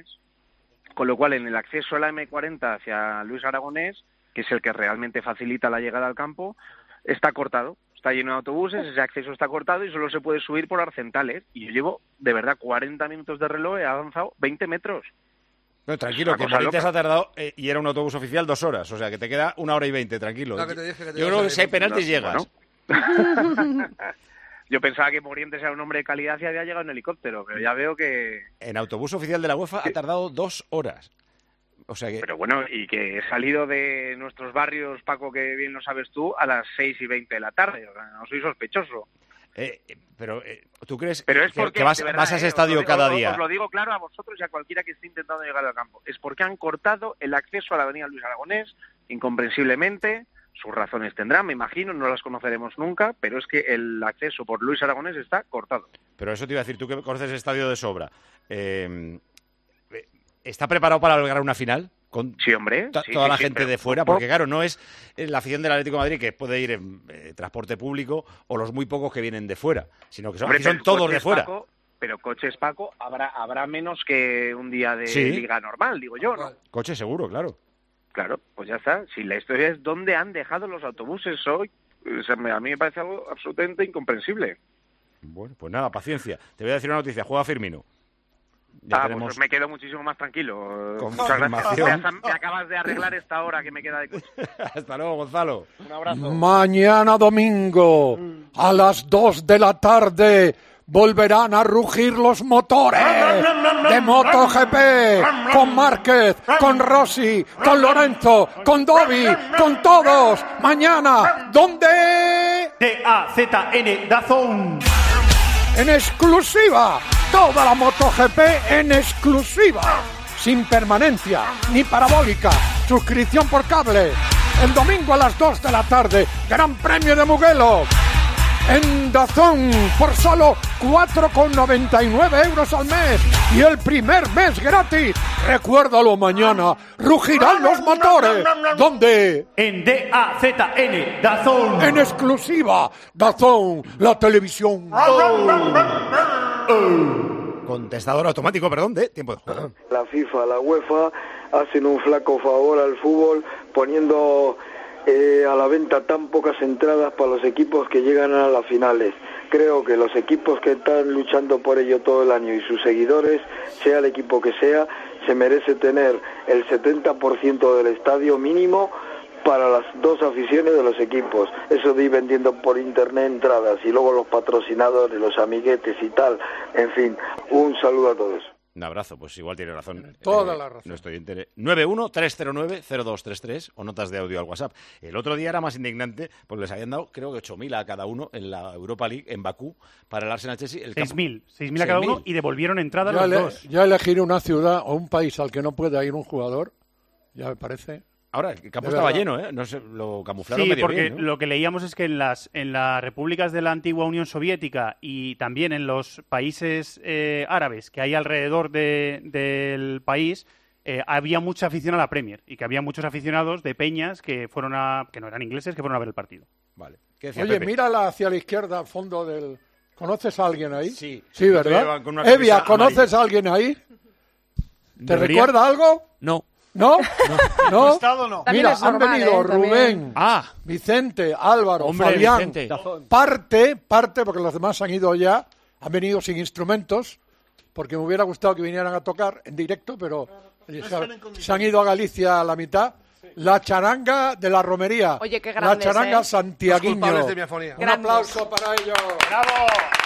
con lo cual en el acceso a la eme cuarenta hacia Luis Aragonés, que es el que realmente facilita la llegada al campo, está cortado. Está lleno de autobuses, ese acceso está cortado y solo se puede subir por Arcentales. Y yo llevo, de verdad, cuarenta minutos de reloj, he avanzado veinte metros. No, tranquilo, Una que cosa Morientes loca. ha tardado eh, y era un autobús oficial dos horas. O sea, que te queda una hora y veinte, tranquilo. No, que te dije que te Yo ibas creo a que si hay ir. penaltis No, llegas. Yo pensaba que Morientes era un hombre de calidad y había llegado en helicóptero, pero ya veo que... En autobús oficial de la UEFA ha tardado dos horas. O sea que... Pero bueno, y que he salido de nuestros barrios, Paco, que bien lo sabes tú, a las seis y veinte de la tarde. O sea, no soy sospechoso. Eh, pero eh, ¿tú crees Pero es que, porque, que vas, de verdad, vas a ese eh, estadio os lo digo- cada os- día? Os lo digo claro a vosotros y a cualquiera que esté intentando llegar al campo. Es porque han cortado el acceso a la avenida Luis Aragonés, incomprensiblemente. Sus razones tendrán, me imagino, no las conoceremos nunca, pero es que el acceso por Luis Aragonés está cortado. Pero eso te iba a decir, tú que conoces el estadio de sobra. Eh, ¿Está preparado para lograr una final? Con sí, hombre. to- sí, toda sí, la sí, gente pero- de fuera, por- porque claro, no es eh, la afición del Atlético de Madrid que puede ir en eh, transporte público o los muy pocos que vienen de fuera, sino que son, Hombre, aquí son pero todos de coches, fuera. Paco, pero coches, Paco, habrá habrá menos que un día de Sí. liga normal, digo yo, ¿no? Coche seguro, claro. Claro, pues ya está. Si la historia es dónde han dejado los autobuses hoy, o sea, me- a mí me parece algo absolutamente incomprensible. Bueno, pues nada, paciencia. Te voy a decir una noticia, juega Firmino. Ya ah, tenemos pues me quedo muchísimo más tranquilo. Con Muchas gracias. confirmación. Me, has- me acabas de arreglar esta hora que me queda de coche. Hasta luego, Gonzalo. Un abrazo. Mañana domingo, a las dos de la tarde, volverán a rugir los motores. de MotoGP, con Márquez, con Rossi, con Lorenzo, con Dovi, con todos. Mañana, ¿dónde? D A Z N, DAZN. En exclusiva, toda la MotoGP en exclusiva, sin permanencia ni parabólica, suscripción por cable. El domingo a las dos de la tarde, Gran Premio de Mugello. En DAZN por solo cuatro con noventa y nueve euros al mes y el primer mes gratis. Recuérdalo mañana, rugirán los motores. ¿Dónde? En D A Z N, DAZN. En exclusiva, DAZN, la televisión. Contestador automático, perdón, de tiempo de juego. La FIFA, la UEFA hacen un flaco favor al fútbol poniendo eh, a la venta tan pocas entradas para los equipos que llegan a las finales. Creo que los equipos que están luchando por ello todo el año y sus seguidores, sea el equipo que sea, se merece tener el setenta por ciento del estadio mínimo para las dos aficiones de los equipos. Eso de ir vendiendo por internet entradas y luego los patrocinadores, los amiguetes y tal. En fin, un saludo a todos. Un abrazo, pues igual tiene razón. Toda eh, la razón. No estoy entere. nueve uno tres cero nueve cero dos tres tres o notas de audio al WhatsApp. El otro día era más indignante porque les habían dado, creo que ocho mil a cada uno en la Europa League, en Bakú, para el Arsenal Chelsea. El seis mil, seis mil a cada uno y devolvieron entrada ya los le, dos. Ya elegir una ciudad o un país al que no pueda ir un jugador, ya me parece. Ahora, el campo De estaba verdad. lleno, ¿eh? No sé, lo camuflaron Sí, medio porque bien, ¿no? lo que leíamos es que en las, en las repúblicas de la antigua Unión Soviética y también en los países eh, árabes que hay alrededor de, del país, eh, había mucha afición a la Premier y que había muchos aficionados de peñas que fueron a, que no eran ingleses, que fueron a ver el partido. Vale. ¿Qué decía Oye, Pepe? mírala hacia la izquierda, al fondo del... ¿Conoces a alguien ahí? Sí. Sí, ¿verdad? Llevan con una Evia, camisa ¿conoces a alguien ahí? ¿Te Debería- recuerda algo? No. ¿No? ¿No? Estado no. Mira, También es han normal, venido ¿eh? También. Rubén, Ah. Vicente, Álvaro, Hombre, Fabián. Vicente. Parte, parte, porque los demás han ido ya, han venido sin instrumentos, porque me hubiera gustado que vinieran a tocar en directo, pero eh, se, se han ido a Galicia a la mitad. La charanga de la romería. Oye, qué La grandes, charanga ¿eh? santiaguiño. Los culpables de mi afonía. Un Grandes. aplauso para ellos. ¡Bravo!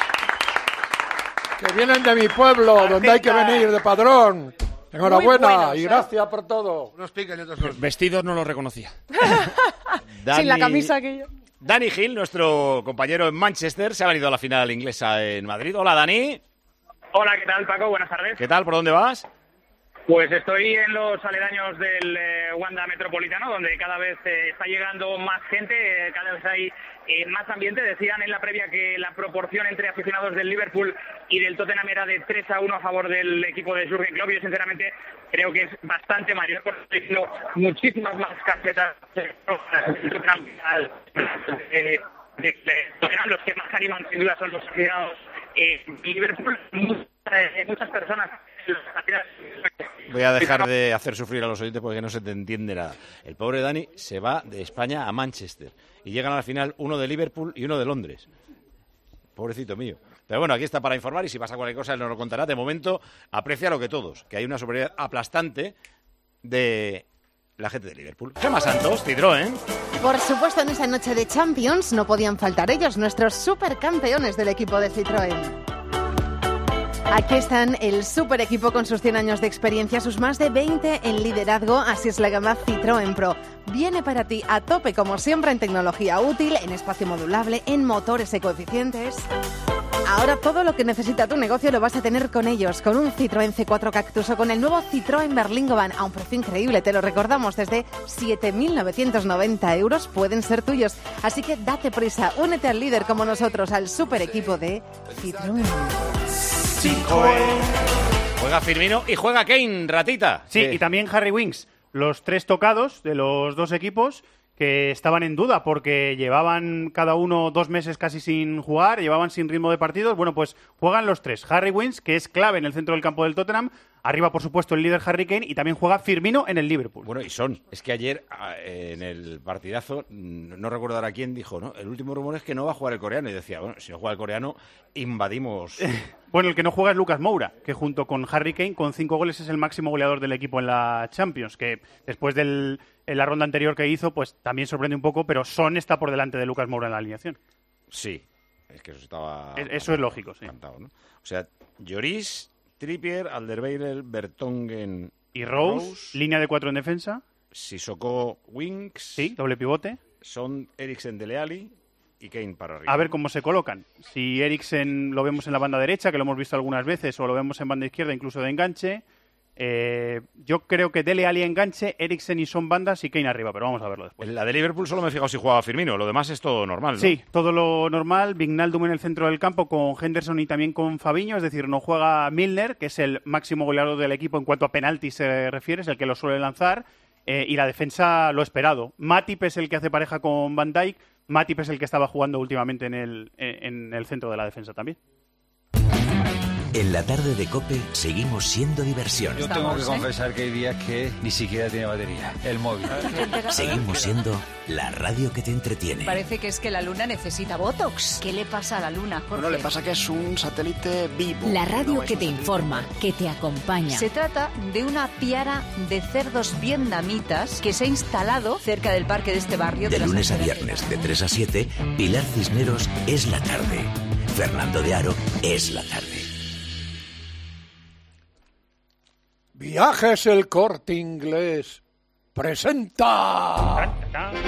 Que vienen de mi pueblo, donde hay que venir de padrón. Enhorabuena Muy buenos, y ¿eh? gracias por todo. Unos pican y otros no. Vestidos no los reconocía. Sin la camisa aquella. Dani Gil, nuestro compañero en Manchester, se ha venido a la final inglesa en Madrid. Hola, Dani. Hola, ¿qué tal, Paco? Buenas tardes. ¿Qué tal? ¿Por dónde vas? Pues estoy en los aledaños del eh, Wanda Metropolitano, donde cada vez eh, está llegando más gente, eh, cada vez hay eh, más ambiente. Decían en la previa que la proporción entre aficionados del Liverpool y del Tottenham era de tres a uno a favor del equipo de Jürgen Klopp. Yo, sinceramente, creo que es bastante mayor, porque estoy viendo muchísimas más camisetas del Tottenham. Eh, de, de Tottenham, los que más animan, sin duda, son los aficionados eh, Liverpool. Muchas, eh, muchas personas... Voy a dejar de hacer sufrir a los oyentes porque no se te entiende nada. El pobre Dani se va de España a Manchester y llegan a la final uno de Liverpool y uno de Londres. Pobrecito mío. Pero bueno, aquí está para informar y si pasa cualquier cosa él nos lo contará. De momento, aprecia lo que todos, que hay una superioridad aplastante de la gente de Liverpool. Gemma Santos, Citroën. Por supuesto, en esa noche de Champions no podían faltar ellos, nuestros supercampeones del equipo de Citroën. Aquí están el super equipo con sus cien años de experiencia, sus más de veinte en liderazgo, así es la gama Citroën Pro. Viene para ti a tope, como siempre, en tecnología útil, en espacio modulable, en motores ecoeficientes. Ahora todo lo que necesita tu negocio lo vas a tener con ellos, con un Citroën C cuatro Cactus o con el nuevo Citroën Berlingo Van, a un precio increíble, te lo recordamos, desde siete mil novecientos noventa euros pueden ser tuyos. Así que date prisa, únete al líder como nosotros, al super equipo de Citroën. Juega Firmino y juega Kane, ratita. Sí, Eh, y también Harry Winks. Los tres tocados de los dos equipos que estaban en duda porque llevaban cada uno dos meses casi sin jugar, llevaban sin ritmo de partidos. Bueno, pues juegan los tres. Harry Winks, que es clave en el centro del campo del Tottenham. Arriba, por supuesto, el líder Harry Kane y también juega Firmino en el Liverpool. Bueno, y son. Es que ayer ah, eh, en el partidazo, mm, no recuerdo ahora quién dijo, ¿no? El último rumor es que no va a jugar el coreano. Y decía, bueno, si no juega el coreano, invadimos. Bueno, el que no juega es Lucas Moura, que junto con Harry Kane, con cinco goles, es el máximo goleador del equipo en la Champions, que después de la ronda anterior que hizo, pues también sorprende un poco, pero Son está por delante de Lucas Moura en la alineación. Sí, es que eso estaba... Es- eso es lógico, sí. Cantado, ¿no? O sea, Lloris, Trippier, Alderweireld, Vertonghen y Rose, Rose, línea de cuatro en defensa. Sissoko, Winks. Sí, doble pivote. Son Eriksen, Dele Alli y Kane para arriba. A ver cómo se colocan. Si Eriksen lo vemos en la banda derecha, que lo hemos visto algunas veces, o lo vemos en banda izquierda, incluso de enganche. Eh, yo creo que Dele Alli enganche, Eriksen y Son bandas y Kane arriba, pero vamos a verlo después. En la de Liverpool solo me he fijado si jugaba Firmino, lo demás es todo normal, ¿no? Sí, todo lo normal. Wijnaldum en el centro del campo con Henderson y también con Fabinho, es decir, no juega Milner, que es el máximo goleador del equipo en cuanto a penaltis se refiere, es el que lo suele lanzar, eh, y la defensa lo esperado. Matip es el que hace pareja con Van Dijk, Matip es el que estaba jugando últimamente en el, en el centro de la defensa también. En la tarde de COPE seguimos siendo diversión. Yo tengo que confesar que hay días que ni siquiera tiene batería, el móvil. Seguimos siendo la radio que te entretiene. Parece que es que la luna necesita Botox. ¿Qué le pasa a la luna, Jorge? Bueno, le pasa que es un satélite vivo. La radio no que te informa, que te acompaña. Se trata de una piara de cerdos vietnamitas que se ha instalado cerca del parque de este barrio. De, de lunes a viernes, de tres a siete, Pilar Cisneros es la tarde. Fernando de Aro es la tarde. Viajes El Corte Inglés presenta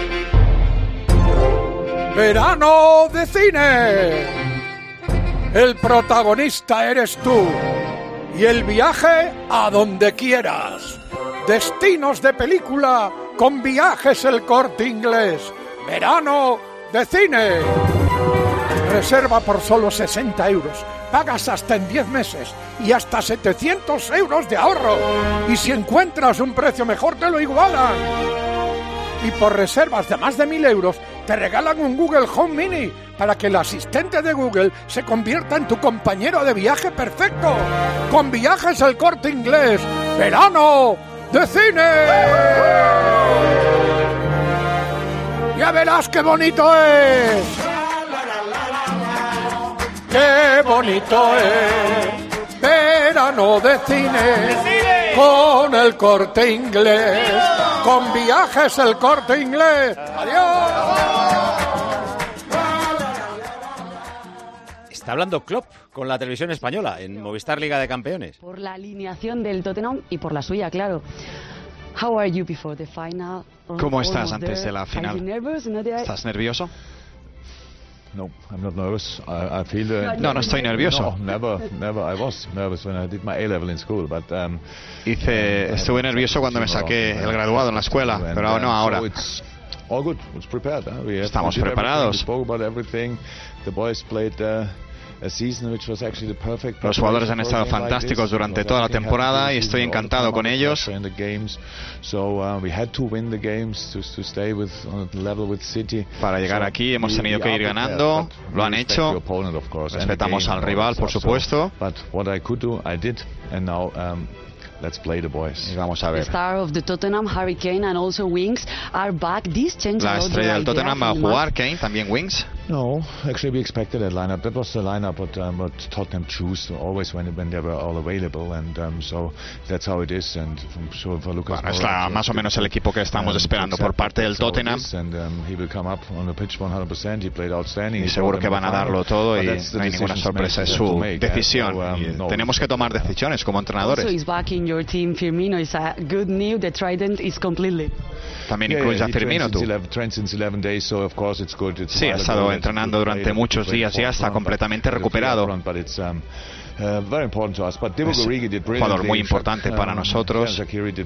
Verano de Cine. El protagonista eres tú y el viaje a donde quieras. Destinos de película con Viajes El Corte Inglés. Verano de Cine. Reserva por solo sesenta euros. Pagas hasta en diez meses y hasta setecientos euros de ahorro. Y si encuentras un precio mejor, te lo igualan. Y por reservas de más de mil euros, te regalan un Google Home Mini para que el asistente de Google se convierta en tu compañero de viaje perfecto. Con Viajes El Corte Inglés. ¡Verano de Cine! ¡Ya verás qué bonito es! ¡Qué bonito es! Verano de cine con El Corte Inglés. Con Viajes El Corte Inglés. ¡Adiós! Está hablando Klopp con la televisión española en Movistar Liga de Campeones. Por la alineación del Tottenham y por la suya, claro. How are you before the final? ¿Cómo estás antes de la final? ¿Estás nervioso? No, I'm not nervous. I, I feel uh, no, no estoy nervioso. No, never, never. I was nervous when I did my A level in school, but um, Hice, estuve nervioso cuando me saqué el graduado en la escuela, pero no ahora. So it's all good. It's prepared. Huh? We Estamos preparados. Spoke about everything. The boys played uh, a season which was actually the perfect. Los jugadores han estado fantásticos durante toda la temporada y estoy encantado con ellos. Para llegar aquí hemos tenido que ir ganando, lo han hecho. Respetamos al rival, por supuesto. Let's play the boys. Y vamos a ver. The star of the Tottenham, Harry Kane, and also Winks are back. This changes La estrella del Tottenham va a jugar, Kane, también Winks. No, actually we expected that lineup. That was the lineup what, um, what Tottenham choose always when when they were all available, and um, so that's how it is. And I'm sure for Lucas bueno, es la, más o menos el equipo que estamos esperando por parte del Tottenham. And um, he will come up on the pitch one hundred percent. He played outstanding. Y seguro que van a darlo todo y no hay ninguna sorpresa. Es su decisión. Y tenemos que tomar decisiones como entrenadores. Also is back in your team, Firmino is a good news. The Trident is completely. También incluye a Firmino, tú. Sí, ha estado entrenando durante muchos días ya, está completamente recuperado. Es un jugador muy importante para nosotros.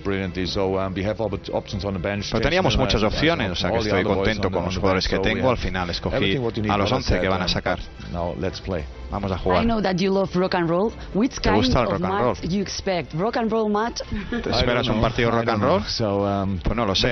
Pero teníamos muchas opciones, o sea que estoy contento con los jugadores que tengo. Al final escogí a los once que van a sacar. Vamos a jugar. I know that you love rock and roll. Which ¿Te gusta el kind rock and of roll? match do you expect? Rock and roll match? ¿Te esperas un partido rock and roll? Pues no lo sé.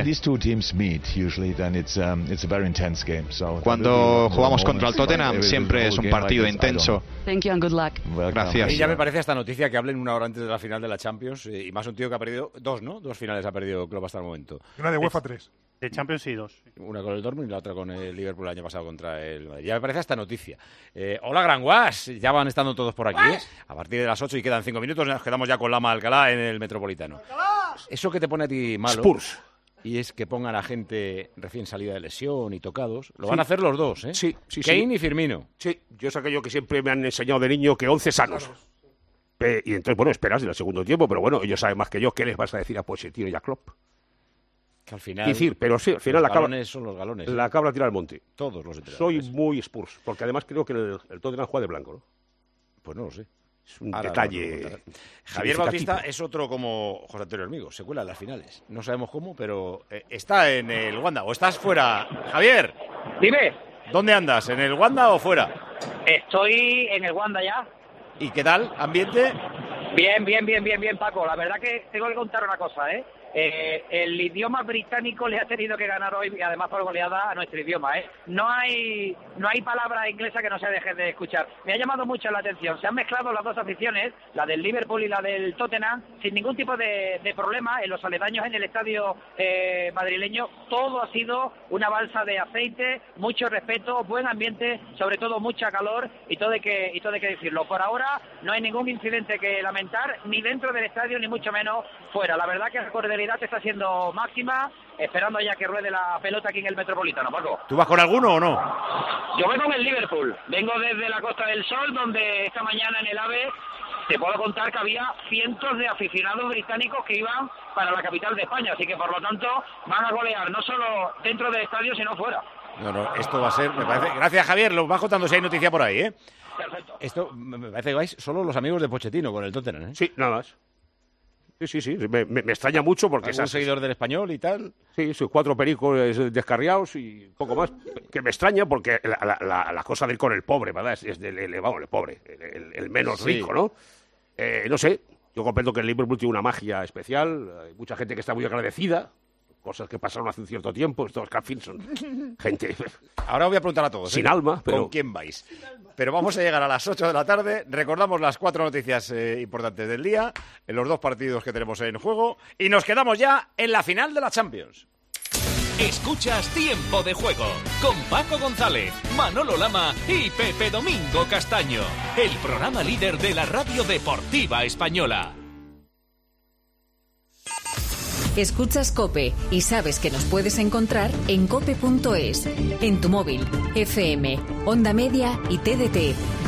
Cuando jugamos contra el Tottenham siempre es un partido intenso. Thank you and good luck. Gracias. Y ya me parece esta noticia que hablen una hora antes de la final de la Champions, eh, y más un tío que ha perdido dos, ¿no? Dos finales ha perdido Klopp hasta el momento. Una de UEFA tres. De Champions sí, dos. Una con el Dortmund y la otra con el Liverpool el año pasado contra el Madrid. Ya me parece esta noticia. Eh, hola, Gran Guas. Ya van estando todos por aquí. ¿eh? A partir de las ocho y quedan cinco minutos nos quedamos ya con Lama Alcalá en el Metropolitano. Eso que te pone a ti malo... Spurs. Y es que pongan a gente recién salida de lesión y tocados. Lo Sí. van a hacer los dos, ¿eh? Sí, sí, Kane sí. y Firmino. Sí, yo es aquello que siempre me han enseñado de niño, que once sanos. Eh, y entonces, bueno, esperas en el segundo tiempo, pero bueno, ellos saben más que yo. ¿Qué les vas a decir a Pochettino y a Klopp? Que al final... Es decir, pero sí, al final los la cabra... galones son los galones. La cabra tira al monte. Todos los entrenadores. Soy muy Spurs, porque además creo que el, el Tottenham juega de blanco, ¿no? Pues no lo sé. Es un Ahora detalle. Javier Bautista es otro como José Antonio Hormigo, se cuela en las finales. No sabemos cómo, pero eh, está en el Wanda. ¿O estás fuera? Javier. Dime. ¿Dónde andas? ¿En el Wanda o fuera? Estoy en el Wanda ya. ¿Y qué tal? ¿Ambiente? Bien, bien, bien, bien, bien, Paco. La verdad que tengo que contar una cosa, ¿eh? Eh, el idioma británico le ha tenido que ganar hoy, y además por goleada, a nuestro idioma, ¿eh? No hay no hay palabra inglesa que no se deje de escuchar. Me ha llamado mucho la atención. Se han mezclado las dos aficiones, la del Liverpool y la del Tottenham, sin ningún tipo de, de problema. En los aledaños en el estadio eh, madrileño, todo ha sido una balsa de aceite, mucho respeto, buen ambiente, sobre todo mucha calor, y todo hay que, y todo hay que decirlo. Por ahora no hay ningún incidente que lamentar, ni dentro del estadio, ni mucho menos fuera. La verdad que la cordialidad está siendo máxima, esperando ya que ruede la pelota aquí en el Metropolitano, Paco. ¿Tú vas con alguno o no? Yo vengo con el Liverpool, vengo desde la Costa del Sol, donde esta mañana en el AVE te puedo contar que había cientos de aficionados británicos que iban para la capital de España, así que por lo tanto van a golear no solo dentro del estadio, sino fuera. No, no, esto va a ser, me parece... Gracias, Javier, lo vas contando si hay noticia por ahí, ¿eh? Perfecto. Esto me parece que vais solo los amigos de Pochettino con el Tottenham, ¿eh? Sí, nada más. Sí, sí, sí, me, me, me extraña mucho porque... ¿Algún seguidor del Español y tal? Sí, sí, cuatro pericos descarriados y poco más. Que me extraña porque la, la, la, la cosa de ir con el pobre, ¿verdad? Es, es del, el, vamos, el pobre, el, el menos Sí. rico, ¿no? Eh, no sé, yo comprendo que el Liverpool tiene una magia especial, hay mucha gente que está muy agradecida, cosas que pasaron hace un cierto tiempo, estos Catfield son gente... Ahora voy a preguntar a todos. Sin ¿eh? alma, pero... ¿Con quién vais? Pero vamos a llegar a las ocho de la tarde. Recordamos las cuatro noticias eh, importantes del día, en los dos partidos que tenemos en juego, y nos quedamos ya en la final de la Champions. Escuchas Tiempo de Juego con Paco González, Manolo Lama y Pepe Domingo Castaño, el programa líder de la radio deportiva española. Escuchas COPE y sabes que nos puedes encontrar en cope punto es, en tu móvil, F M, Onda Media y T D T,